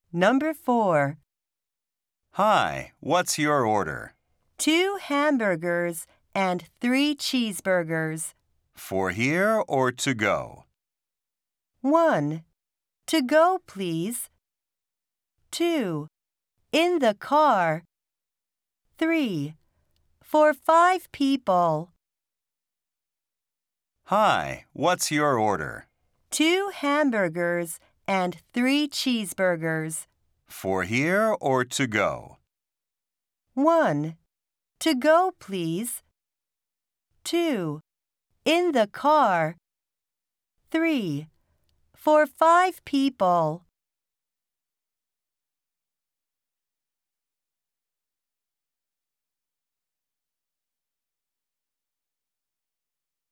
Number 4. Hi, what's your order? 2 hamburgers and 3 cheeseburgers. For here or to go? 1. To go, please. 2. In the car. 3. For 5 people. Hi, what's your order? 2 hamburgers and 3 cheeseburgers. For here or to go? 1. To go, please. 2. In the car. 3. For 5 people.